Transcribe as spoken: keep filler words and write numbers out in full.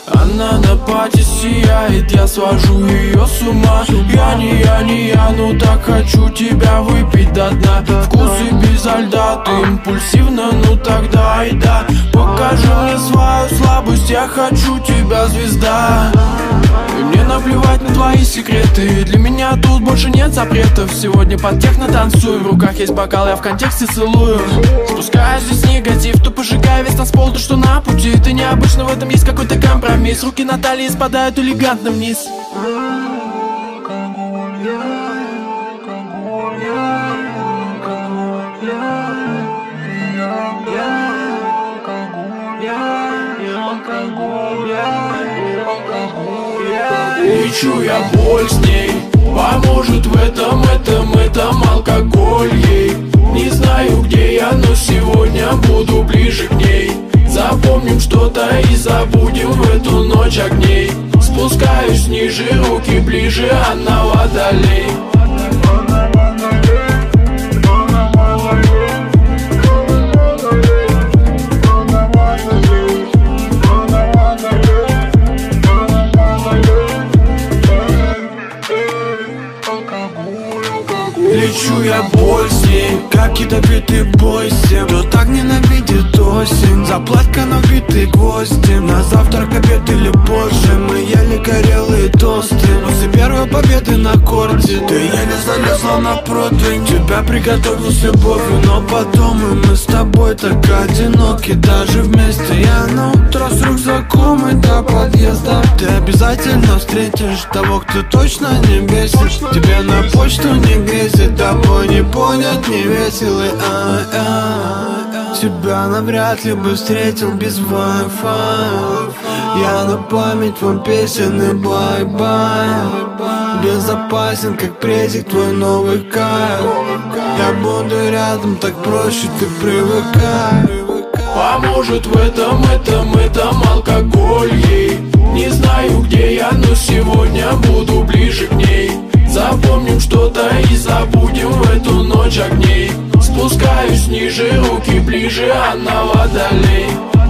Она на пати сияет, я свожу ее с ума. Я не я, не я, ну так хочу тебя выпить до дна. Вкусы безо льда, ты импульсивна, ну тогда и да. Покажи мне свою слабость, я хочу тебя, звезда. И мне наплевать на твои секреты. Для меня тут больше нет запретов. Сегодня под техно танцую, в руках есть бокал, я в контексте целую. Спускаю здесь негатив, то пожигаю весь танцпол, то что на пути. Ты необычно, в этом есть какой-то компромисс. Руки на талии спадают элегантно вниз. Лечу я боль с ней, поможет в этом, этом, этом алкоголь ей. Не знаю, где я, но сегодня буду ближе к ней. Запомним что-то и забудем в эту ночь огней. Спускаюсь ниже, руки ближе, она водолей. Лечу я боль с ней, как ядовитый бой семь. Кто так ненавидит осень? Заплатка на битые гвозди. На завтрак, обед или позже мы ели горелые тосты. После первой победы на корте ты еле залезла на противень. Тебя приготовил с любовью, но потом и мы с тобой так одиноки. Даже вместе я на утро с рюкзаком и до подъезда. Ты обязательно встретишь того, кто точно не бесит. Тебе на почту не грезит, тобой не понят, не веселый. А-а-а. Тебя навряд ли бы встретил без Wi-Fi. Я на память вам песен и бай-бай. Безопасен, как презик, твой новый кайф. Я буду рядом, так проще, ты привыкай. Поможет в этом, этом, этом алкоголь ей. Не знаю, где я, но сегодня буду ближе к ней. Запомним что-то и забудем в эту ночь огней. Спускаюсь ниже, руки ближе, она водолей.